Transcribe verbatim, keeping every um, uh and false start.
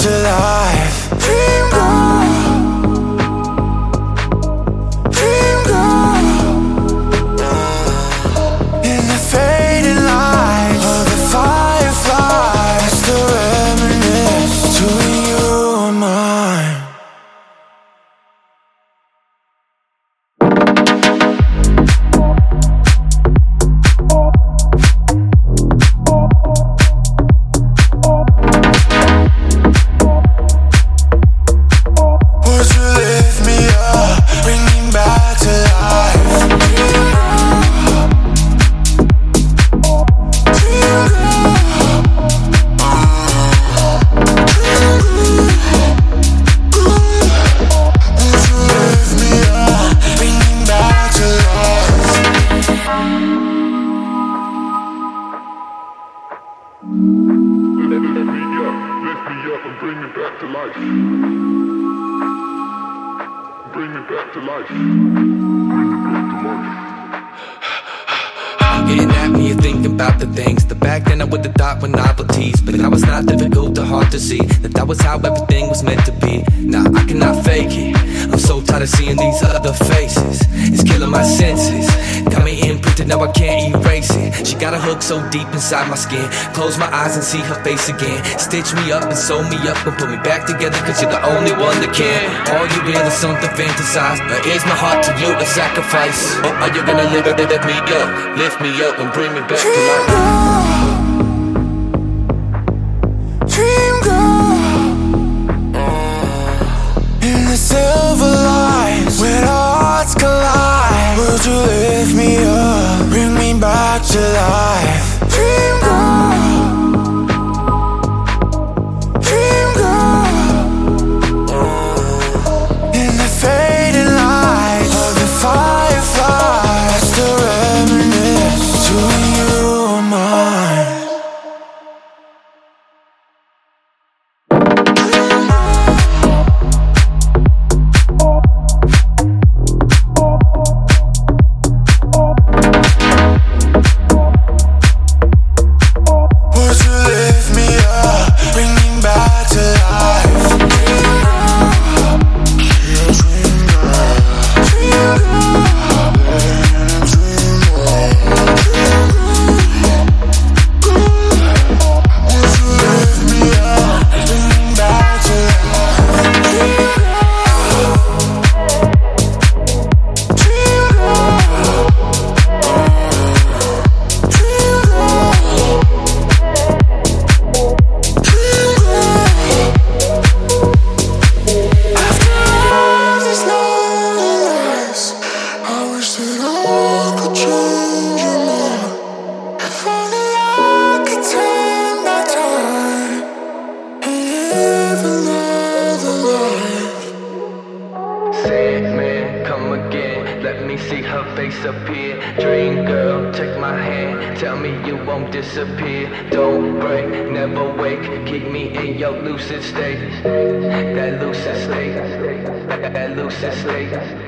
to life. Dream girl, dream girl. In the fading light of the firefly, I still reminisce to you and mine. Bring me back to life. Bring me back to life. Bring me back to life. Getting at me and thinking about the things that back then I would've thought were novelties, but now it's not difficult or hard to see that that was how everything was meant to be. Nah, I cannot fake it. I'm so tired of seeing these other faces. It's killing my senses. Got me imprinted, now I can't erase it. She got a hook so deep inside my skin. Close my eyes and see her face again. Stitch me up and sew me up and put me back together, cause you're the only one that can. All you real is something fantasized, but is my heart to you a sacrifice? Or are you gonna live, lift me up, lift me up and bring me back to life? Dream girl, in the silver lights, when our hearts collide, would you lift me up, bring me back to life? Dream girl, dream girl, in the fading light of the firefly, I still reminisce to you and mine. Let me see her face appear. Dream girl, take my hand. Tell me you won't disappear. Don't break, never wake. Keep me in your lucid state. That lucid state. That lucid state.